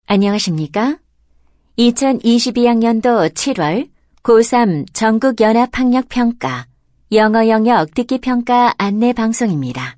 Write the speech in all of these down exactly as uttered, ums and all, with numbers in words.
안녕하십니까? 이천이십이 학년도 칠월 고삼 전국연합학력평가 영어 영역 듣기평가 안내 방송입니다.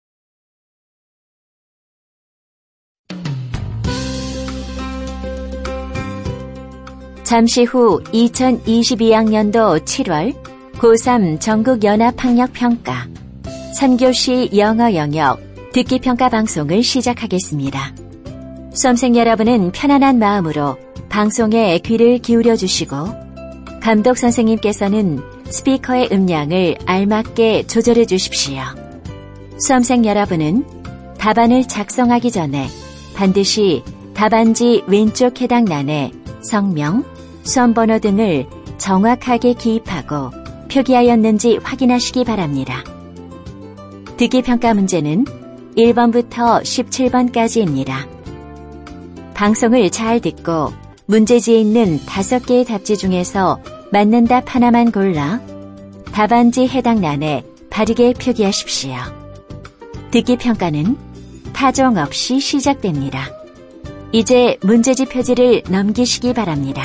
잠시 후 이천이십이 학년도 칠월 고삼 전국연합학력평가 삼 교시 영어 영역 듣기평가 방송을 시작하겠습니다. 수험생 여러분은 편안한 마음으로 방송에 귀를 기울여 주시고 감독 선생님께서는 스피커의 음량을 알맞게 조절해 주십시오. 수험생 여러분은 답안을 작성하기 전에 반드시 답안지 왼쪽 해당欄에 성명, 수험번호 등을 정확하게 기입하고 표기하였는지 확인하시기 바랍니다. 듣기평가 문제는 일 번부터 십칠 번까지입니다. 방송을 잘 듣고 문제지에 있는 다섯 개의 답지 중에서 맞는 답 하나만 골라 답안지 해당欄에 바르게 표기하십시오. 듣기평가는 타종 없이 시작됩니다. 이제 문제지 표지를 넘기시기 바랍니다.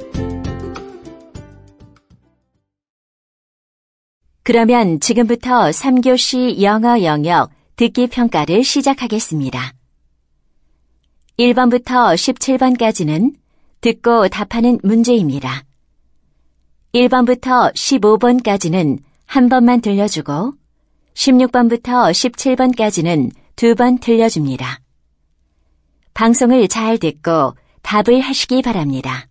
그러면 지금부터 삼 교시 영어 영역 듣기평가를 시작하겠습니다. 일 번부터 십칠 번까지는 듣고 답하는 문제입니다. 일 번부터 십오 번까지는 한 번만 들려주고 십육 번부터 십칠 번까지는 두 번 들려줍니다. 방송을 잘 듣고 답을 하시기 바랍니다.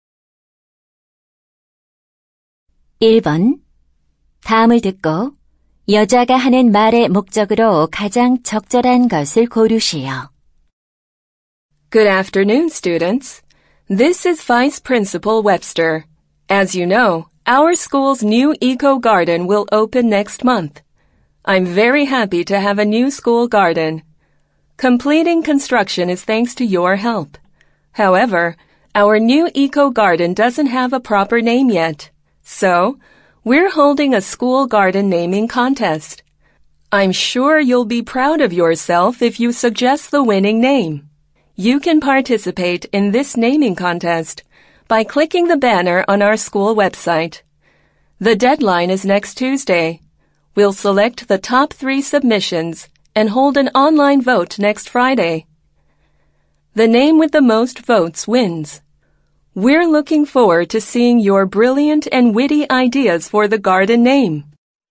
일 번. 다음을 듣고 여자가 하는 말의 목적으로 가장 적절한 것을 고르시오. Good afternoon, students. This is Vice Principal Webster. As you know, our school's new eco garden will open next month. I'm very happy to have a new school garden. Completing construction is thanks to your help. However, our new eco garden doesn't have a proper name yet. So, we're holding a school garden naming contest. I'm sure you'll be proud of yourself if you suggest the winning name. You can participate in this naming contest by clicking the banner on our school website. The deadline is next Tuesday. We'll select the top three submissions and hold an online vote next Friday. The name with the most votes wins. We're looking forward to seeing your brilliant and witty ideas for the garden name.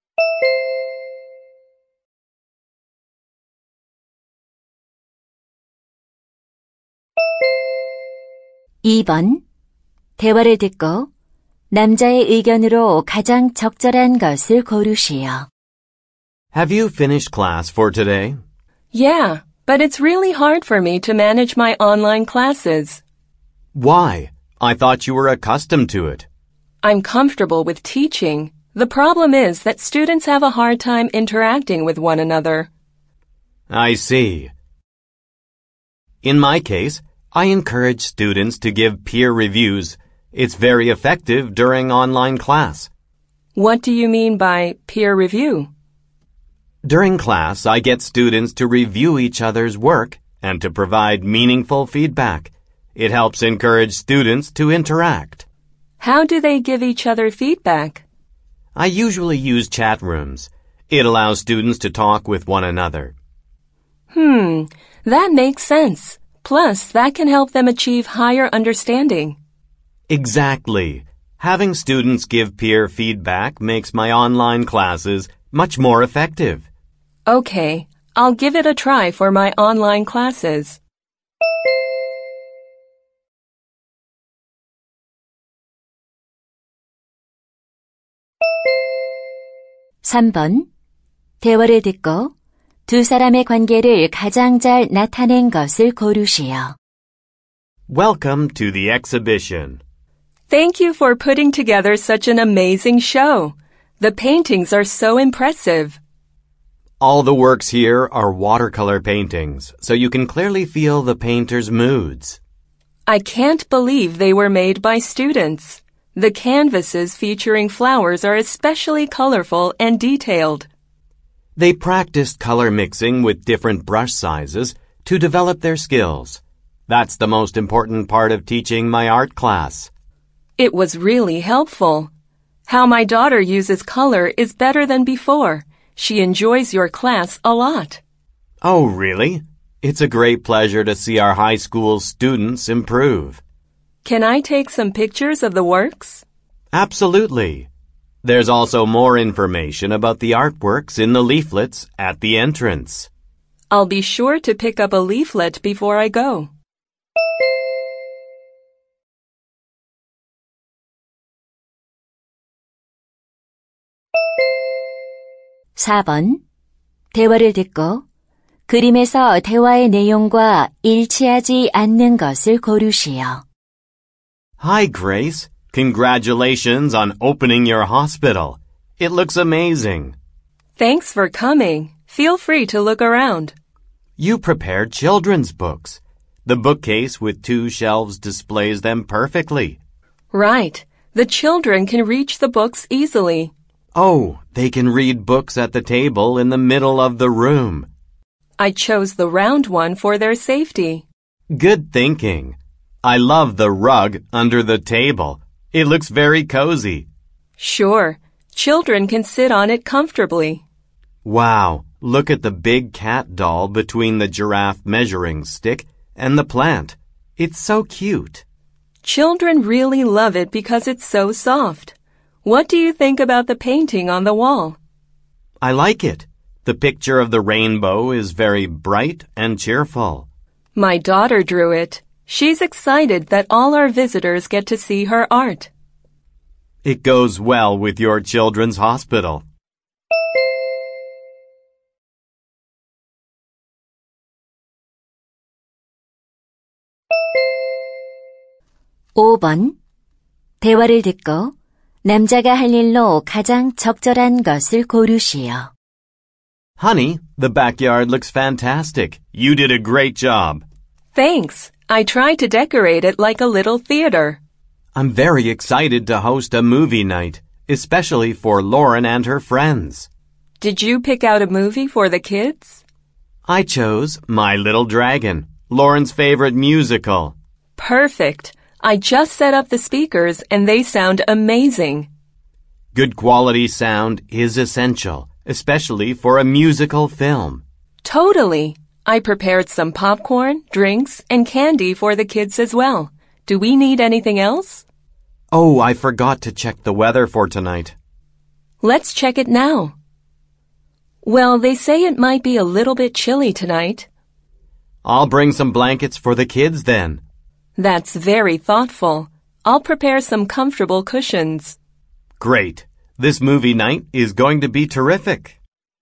이 번. 대화를 듣고 남자의 의견으로 가장 적절한 것을 고르시오. Have you finished class for today? Yeah, but it's really hard for me to manage my online classes. Why? I thought you were accustomed to it. I'm comfortable with teaching. The problem is that students have a hard time interacting with one another. I see. In my case, I encourage students to give peer reviews. It's very effective during online class. What do you mean by peer review? During class, I get students to review each other's work and to provide meaningful feedback. It helps encourage students to interact. How do they give each other feedback? I usually use chat rooms. It allows students to talk with one another. Hmm, that makes sense. Plus, that can help them achieve higher understanding. Exactly. Having students give peer feedback makes my online classes much more effective. Okay, I'll give it a try for my online classes. 삼 번. 대화를 듣고 두 사람의 관계를 가장 잘 나타낸 것을 고르시오. Welcome to the exhibition. Thank you for putting together such an amazing show. The paintings are so impressive. All the works here are watercolor paintings, so you can clearly feel the painter's moods. I can't believe they were made by students. The canvases featuring flowers are especially colorful and detailed. They practiced color mixing with different brush sizes to develop their skills. That's the most important part of teaching my art class. It was really helpful. How my daughter uses color is better than before. She enjoys your class a lot. Oh, really? It's a great pleasure to see our high school students improve. Can I take some pictures of the works? Absolutely. There's also more information about the artworks in the leaflets at the entrance. I'll be sure to pick up a leaflet before I go. 사 번. 대화를 듣고 그림에서 대화의 내용과 일치하지 않는 것을 고르시오. Hi, Grace. Congratulations on opening your hospital. It looks amazing. Thanks for coming. Feel free to look around. You prepared children's books. The bookcase with two shelves displays them perfectly. Right. The children can reach the books easily. Oh, they can read books at the table in the middle of the room. I chose the round one for their safety. Good thinking. I love the rug under the table. It looks very cozy. Sure. Children can sit on it comfortably. Wow, look at the big cat doll between the giraffe measuring stick and the plant. It's so cute. Children really love it because it's so soft. What do you think about the painting on the wall? I like it. The picture of the rainbow is very bright and cheerful. My daughter drew it. She's excited that all our visitors get to see her art. It goes well with your children's hospital. 오 번. 대화를 듣고 남자가 할 일로 가장 적절한 것을 고르시오. Honey, the backyard looks fantastic. You did a great job. Thanks. I tried to decorate it like a little theater. I'm very excited to host a movie night, especially for Lauren and her friends. Did you pick out a movie for the kids? I chose My Little Dragon, Lauren's favorite musical. Perfect. I just set up the speakers and they sound amazing. Good quality sound is essential, especially for a musical film. Totally. I prepared some popcorn, drinks, and candy for the kids as well. Do we need anything else? Oh, I forgot to check the weather for tonight. Let's check it now. Well, they say it might be a little bit chilly tonight. I'll bring some blankets for the kids then. That's very thoughtful. I'll prepare some comfortable cushions. Great. This movie night is going to be terrific.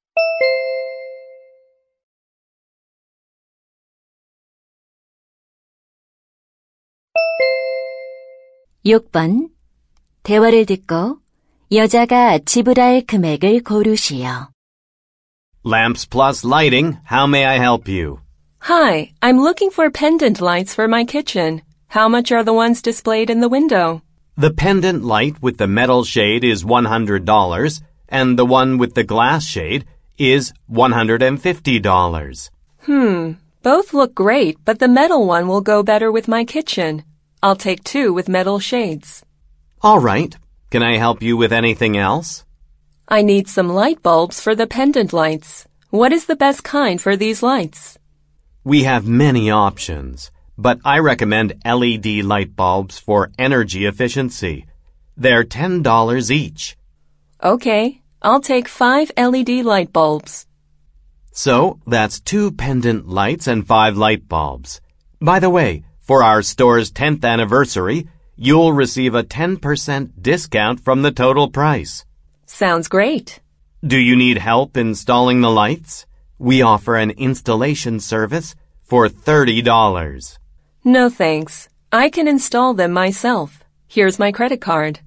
육 번. 대화를 듣고 여자가 지불할 금액을 고르시오. Lamps Plus Lighting, how may I help you? Hi, I'm looking for pendant lights for my kitchen. How much are the ones displayed in the window? The pendant light with the metal shade is one hundred dollars, and the one with the glass shade is one hundred fifty dollars. Hmm, both look great, but the metal one will go better with my kitchen. I'll take two with metal shades. All right. Can I help you with anything else? I need some light bulbs for the pendant lights. What is the best kind for these lights? We have many options, but I recommend L E D light bulbs for energy efficiency. They're ten dollars each. Okay, I'll take five L E D light bulbs. So, that's two pendant lights and five light bulbs. By the way, for our store's tenth anniversary, you'll receive a ten percent discount from the total price. Sounds great. Do you need help installing the lights? We offer an installation service for thirty dollars. No thanks. I can install them myself. Here's my credit card.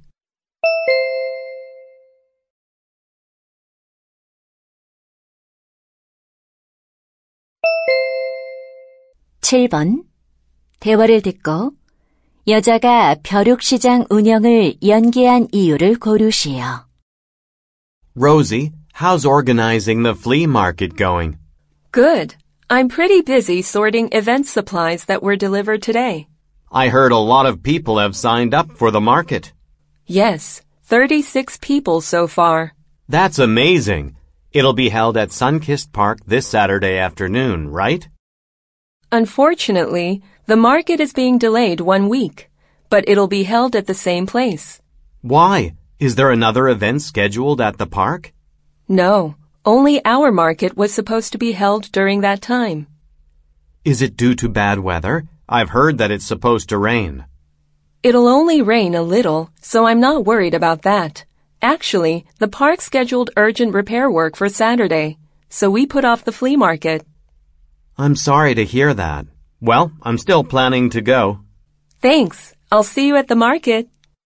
칠 번. 대화를 듣고 여자가 벼룩시장 운영을 연기한 이유를 고르시오. Rosie, how's organizing the flea market going? Good. I'm pretty busy sorting event supplies that were delivered today. I heard a lot of people have signed up for the market. Yes, thirty-six people so far. That's amazing. It'll be held at Sunkist Park this Saturday afternoon, right? Unfortunately, the market is being delayed one week, but it'll be held at the same place. Why? Is there another event scheduled at the park? No, only our market was supposed to be held during that time. Is it due to bad weather? I've heard that it's supposed to rain. It'll only rain a little, so I'm not worried about that. Actually, the park scheduled urgent repair work for Saturday, so we put off the flea market. I'm sorry to hear that. Well, I'm still planning to go. Thanks. I'll see you at the market.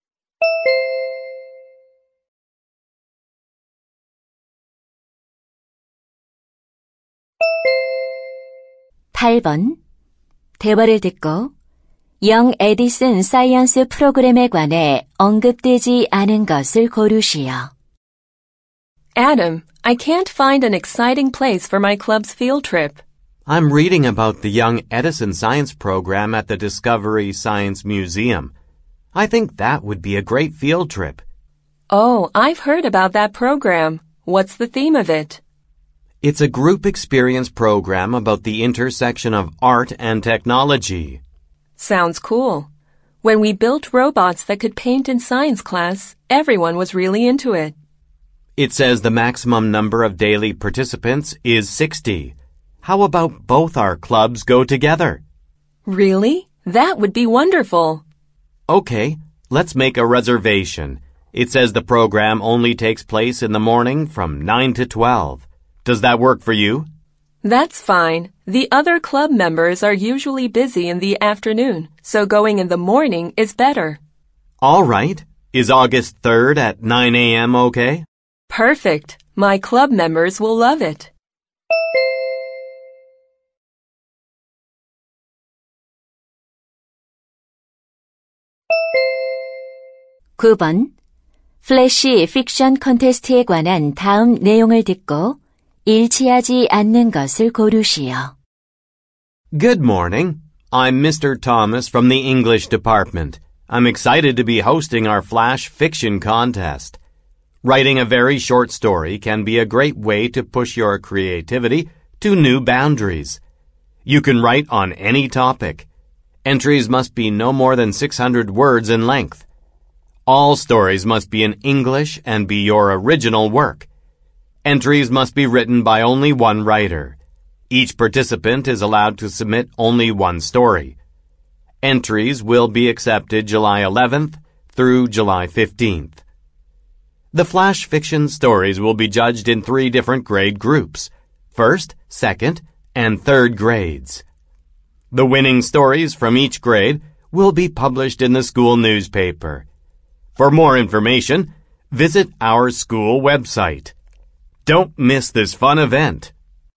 팔 번. 대화를 듣고 영 에디슨 사이언스 프로그램에 관해 언급되지 않은 것을 고르시오. Adam, I can't find an exciting place for my club's field trip. I'm reading about the Young Edison Science Program at the Discovery Science Museum. I think that would be a great field trip. Oh, I've heard about that program. What's the theme of it? It's a group experience program about the intersection of art and technology. Sounds cool. When we built robots that could paint in science class, everyone was really into it. It says the maximum number of daily participants is sixty. How about both our clubs go together? Really? That would be wonderful. Okay, let's make a reservation. It says the program only takes place in the morning from nine to twelve. Does that work for you? That's fine. The other club members are usually busy in the afternoon, so going in the morning is better. All right. Is August third at nine a.m. okay? Perfect. My club members will love it. 구 번. 플래시 픽션 컨테스트에 관한 다음 내용을 듣고 일치하지 않는 것을 고르시오. Good morning. I'm Mister Thomas from the English department. I'm excited to be hosting our Flash Fiction contest. Writing a very short story can be a great way to push your creativity to new boundaries. You can write on any topic. Entries must be no more than six hundred words in length. All stories must be in English and be your original work. Entries must be written by only one writer. Each participant is allowed to submit only one story. Entries will be accepted July eleventh through July fifteenth. The Flash Fiction stories will be judged in three different grade groups: first, second, and third grades. The winning stories from each grade will be published in the school newspaper. For more information, visit our school website. Don't miss this fun event.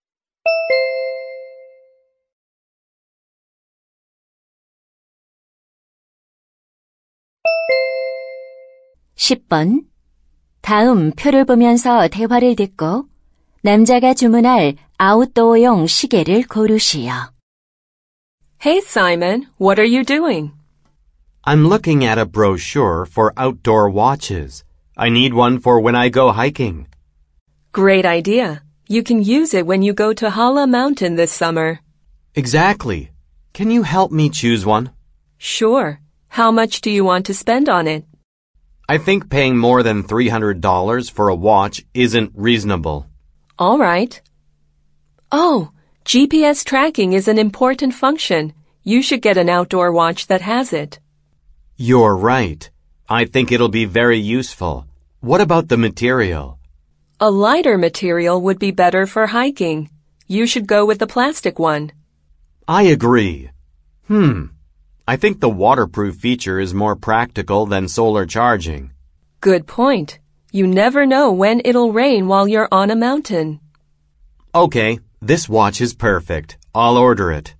십 번. 다음 표를 보면서 대화를 듣고 남자가 주문할 아웃도어용 시계를 고르시오. Hey Simon, what are you doing? I'm looking at a brochure for outdoor watches. I need one for when I go hiking. Great idea. You can use it when you go to Hala Mountain this summer. Exactly. Can you help me choose one? Sure. How much do you want to spend on it? I think paying more than three hundred dollars for a watch isn't reasonable. All right. Oh, G P S tracking is an important function. You should get an outdoor watch that has it. You're right. I think it'll be very useful. What about the material? A lighter material would be better for hiking. You should go with the plastic one. I agree. Hmm. I think the waterproof feature is more practical than solar charging. Good point. You never know when it'll rain while you're on a mountain. Okay, this watch is perfect. I'll order it.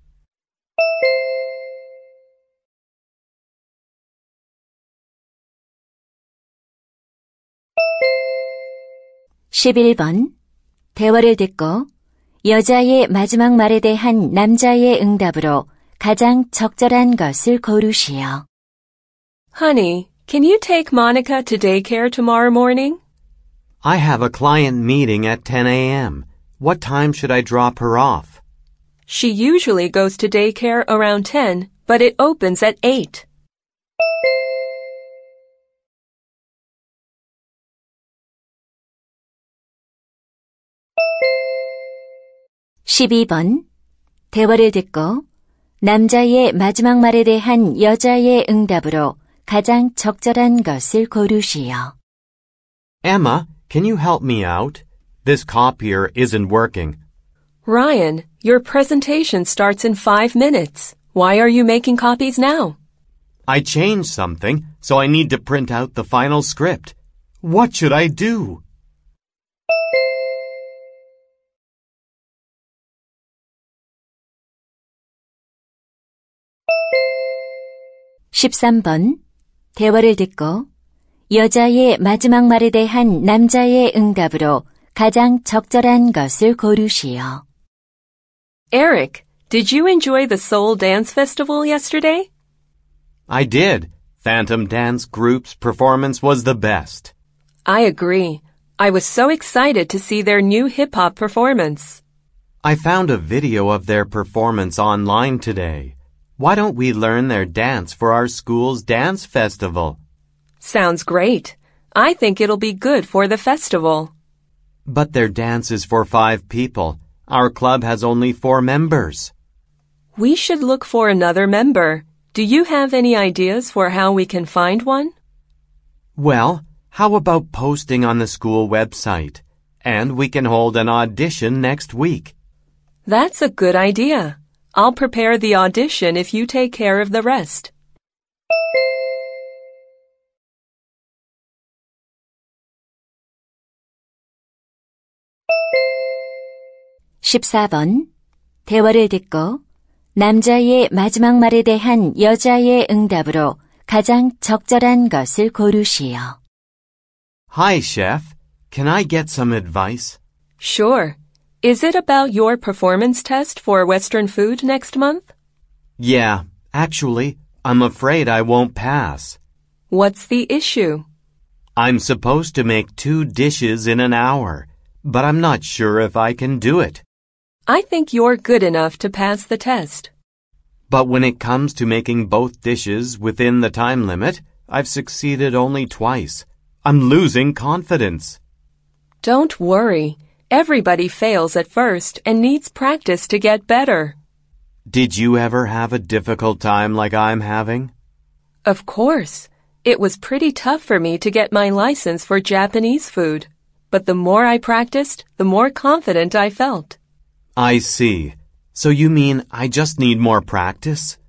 십일 번. 대화를 듣고 여자의 마지막 말에 대한 남자의 응답으로 가장 적절한 것을 고르시오. Honey, can you take Monica to daycare tomorrow morning? I have a client meeting at ten a.m. What time should I drop her off? She usually goes to daycare around ten, but it opens at eight. 십이 번. 대화를 듣고 남자의 마지막 말에 대한 여자의 응답으로 가장 적절한 것을 고르시오. Emma, can you help me out? This copier isn't working. Ryan, your presentation starts in five minutes. Why are you making copies now? I changed something, so I need to print out the final script. What should I do? 십삼 번. 대화를 듣고 여자의 마지막 말에 대한 남자의 응답으로 가장 적절한 것을 고르시오. Eric, did you enjoy the Seoul Dance Festival yesterday? I did. Phantom Dance Group's performance was the best. I agree. I was so excited to see their new hip-hop performance. I found a video of their performance online today. Why don't we learn their dance for our school's dance festival? Sounds great. I think it'll be good for the festival. But their dance is for five people. Our club has only four members. We should look for another member. Do you have any ideas for how we can find one? Well, how about posting on the school website? And we can hold an audition next week. That's a good idea. I'll prepare the audition if you take care of the rest. 십사 번. 대화를 듣고 남자의 마지막 말에 대한 여자의 응답으로 가장 적절한 것을 고르시오. Hi, chef. Can I get some advice? Sure. Is it about your performance test for Western food next month? Yeah, actually, I'm afraid I won't pass. What's the issue? I'm supposed to make two dishes in an hour, but I'm not sure if I can do it. I think you're good enough to pass the test. But when it comes to making both dishes within the time limit, I've succeeded only twice. I'm losing confidence. Don't worry. Everybody fails at first and needs practice to get better. Did you ever have a difficult time like I'm having? Of course. It was pretty tough for me to get my license for Japanese food. But the more I practiced, the more confident I felt. I see. So you mean I just need more practice?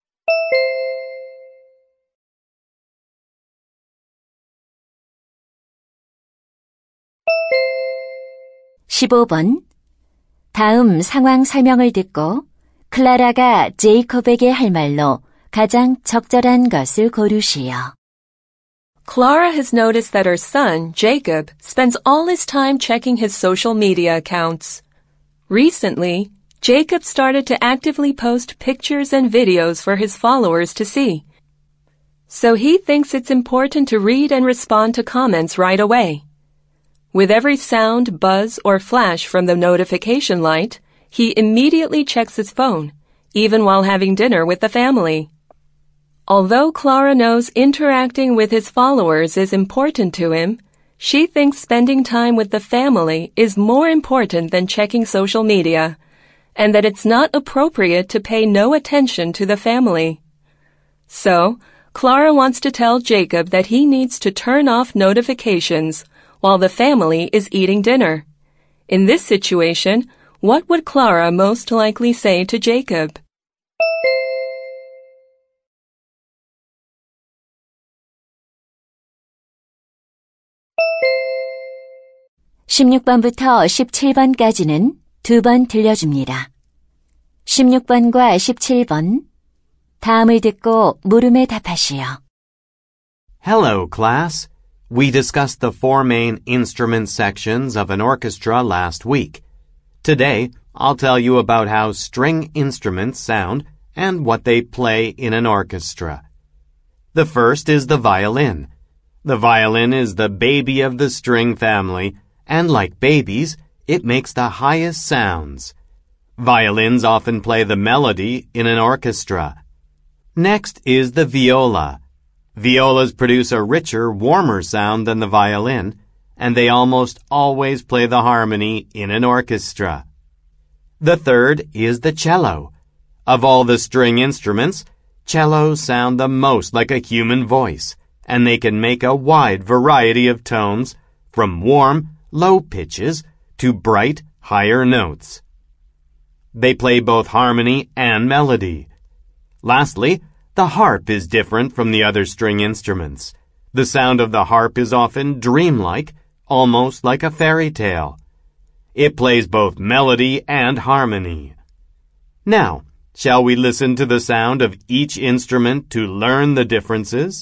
십오 번. 다음 상황 설명을 듣고 클라라가 제이콥에게 할 말로 가장 적절한 것을 고르시오. Clara has noticed that her son, Jacob, spends all his time checking his social media accounts. Recently, Jacob started to actively post pictures and videos for his followers to see. So he thinks it's important to read and respond to comments right away. With every sound, buzz, or flash from the notification light, he immediately checks his phone, even while having dinner with the family. Although Clara knows interacting with his followers is important to him, she thinks spending time with the family is more important than checking social media, and that it's not appropriate to pay no attention to the family. So, Clara wants to tell Jacob that he needs to turn off notifications while the family is eating dinner. In this situation, what would Clara most likely say to Jacob? 십육 번부터 십칠 번까지는 두 번 들려줍니다. 십육 번과 십칠 번. 다음을 듣고 물음에 답하시오. Hello, class. We discussed the four main instrument sections of an orchestra last week. Today, I'll tell you about how string instruments sound and what they play in an orchestra. The first is the violin. The violin is the baby of the string family, and like babies, it makes the highest sounds. Violins often play the melody in an orchestra. Next is the viola. Violas produce a richer, warmer sound than the violin, and they almost always play the harmony in an orchestra. The third is the cello. Of all the string instruments, cellos sound the most like a human voice, and they can make a wide variety of tones, from warm, low pitches to bright, higher notes. They play both harmony and melody. Lastly, the harp is different from the other string instruments. The sound of the harp is often dreamlike, almost like a fairy tale. It plays both melody and harmony. Now, shall we listen to the sound of each instrument to learn the differences?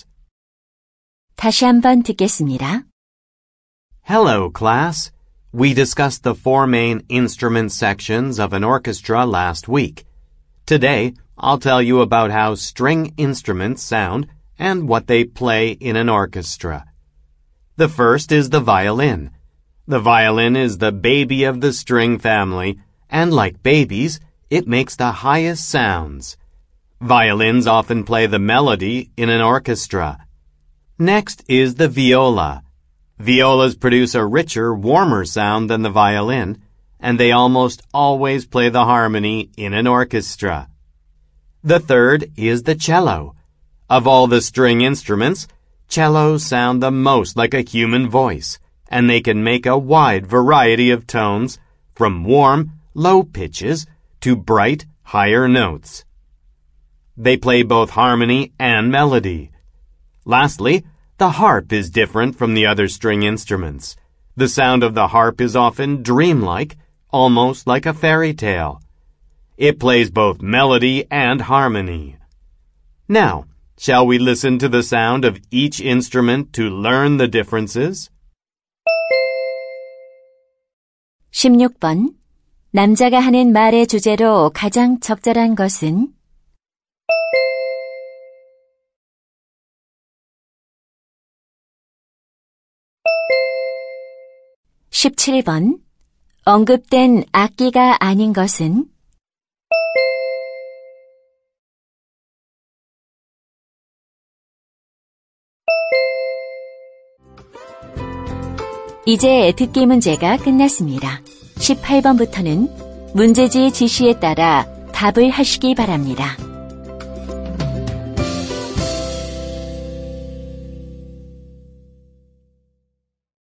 다시 한번 듣겠습니다. Hello, class. We discussed the four main instrument sections of an orchestra last week. Today, I'll tell you about how string instruments sound and what they play in an orchestra. The first is the violin. The violin is the baby of the string family, and like babies, it makes the highest sounds. Violins often play the melody in an orchestra. Next is the viola. Violas produce a richer, warmer sound than the violin, and they almost always play the harmony in an orchestra. The third is the cello. Of all the string instruments, cellos sound the most like a human voice, and they can make a wide variety of tones, from warm, low pitches to bright, higher notes. They play both harmony and melody. Lastly, the harp is different from the other string instruments. The sound of the harp is often dreamlike, almost like a fairy tale. It plays both melody and harmony. Now, shall we listen to the sound of each instrument to learn the differences? 십육 번. 남자가 하는 말의 주제로 가장 적절한 것은? 십칠 번. 언급된 악기가 아닌 것은? 이제 듣기 문제가 끝났습니다. 십팔 번부터는 문제지의 지시에 따라 답을 하시기 바랍니다.